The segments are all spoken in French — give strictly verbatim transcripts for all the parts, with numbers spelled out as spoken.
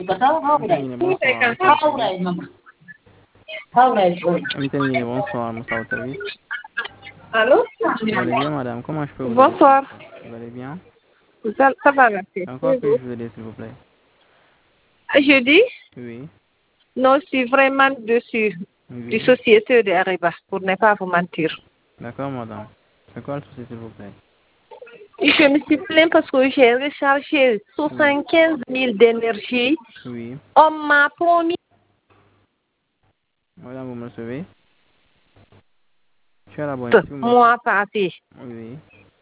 Mtengini, bonsoir. Moussa au service. Mtengini, bonsoir. Moussa au service. Allô? Vous allez bien, madame? Comment je peux vous aider, s'il vous Bonsoir. plaît? Vous allez bien? Ça, ça va, merci. Encore Oui, puis-je vous? vous aider, s'il vous plaît? Je dis, Oui. non, je suis vraiment dessus du Oui. société de Ariba, pour ne pas vous mentir. D'accord, madame. C'est quoi le souci, s'il vous plaît? Je me suis plaint parce que j'ai rechargé soixante-quinze mille d'énergie. Oui. On m'a promis Madame, vous me recevez? Je suis à la bonne. Si vous me recevez. mois passé Oui.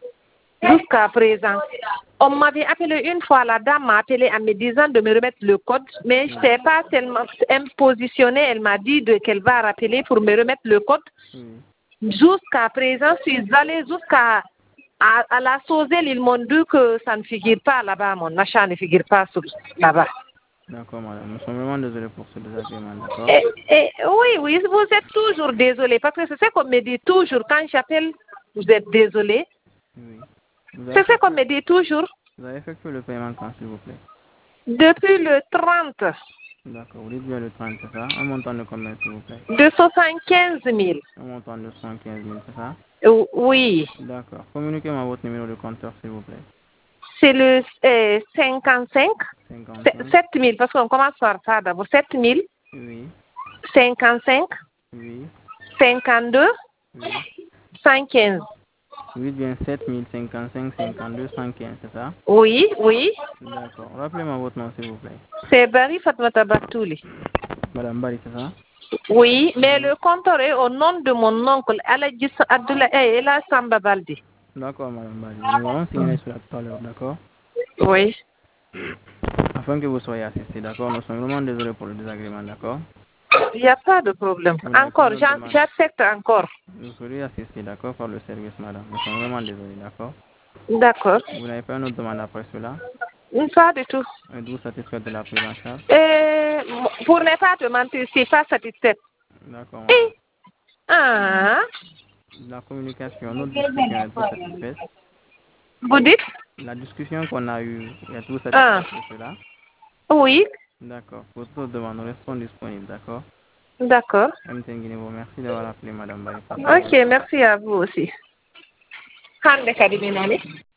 jusqu'à présent. On m'avait appelé une fois, la dame m'a appelé en me disant de me remettre le code, mais je ne sais pas tellement positionné. Elle m'a dit de- qu'elle va rappeler pour me remettre le code. Oui. Jusqu'à présent, je suis allée jusqu'à à, à la Sosel, ils m'ont dit que ça ne figure pas là-bas, mon achat ne figure pas sur- là-bas. D'accord, madame. Nous sommes vraiment désolés pour ce désagrément, d'accord? Et, et- oui, oui, vous êtes toujours désolé, parce que c'est ce qu'on me dit toujours quand j'appelle, vous êtes désolé. Oui. Vous avez C'est ce qu'on effectué, me dit toujours. vous avez effectué le paiement quand, s'il vous plaît? Depuis le trente, D'accord. Vous dites bien le trente, c'est ça? Un montant de combien, s'il vous plaît? de soixante-quinze mille. Un montant de soixante-quinze mille, c'est ça? Euh, Oui, D'accord. Communiquez-moi votre numéro de compteur, s'il vous plaît. c'est le euh, cinquante-cinq, cinquante-cinq. sept mille, parce qu'on commence par ça d'abord, sept mille, Oui. cinquante-cinq, Oui. cinquante-deux, Oui. cent quinze. Vous dites bien sept mille cinquante-cinq cinquante-deux cent quinze, c'est ça? Oui, oui, D'accord. Rappelez-moi votre nom, s'il vous plaît. c'est Barry Fatmata Batouli. Madame Bari, c'est ça? Oui, mais Vous- le compteur est au nom de mon oncle, Aladjis Abdullah Ela Samba Baldi. D'accord, Madame Bari. Nous allons signer cela tout à l'heure, d'accord? Oui, Afin que vous soyez assistés, d'accord? Nous sommes vraiment désolés pour le désagrément, d'accord? il n'y a pas de problème. Vous n'avez pas Encore, notre j'en- demande. j'accepte encore. Vous serez assistés, d'accord, par le service, madame. Nous sommes vraiment désolés, d'accord? D'accord. Vous n'avez pas notre demande après cela? Pas du tout. Êtes-vous satisfait de la prise en charge? Et pour ne pas te mentir, je ne suis pas satisfaite. D'accord, madame. Eh, ah, La communication, notre discussion, êtes-vous satisfaite? vous dites? La discussion qu'on a eue, êtes-vous Ah, satisfaite de cela? oui, D'accord. Pour toute demande, nous restons disponibles, d'accord? d'accord. M. Tenguinebo, merci d'avoir appelé Madame Bari Fatma. Ok, merci à vous aussi. Hande kadi min nani.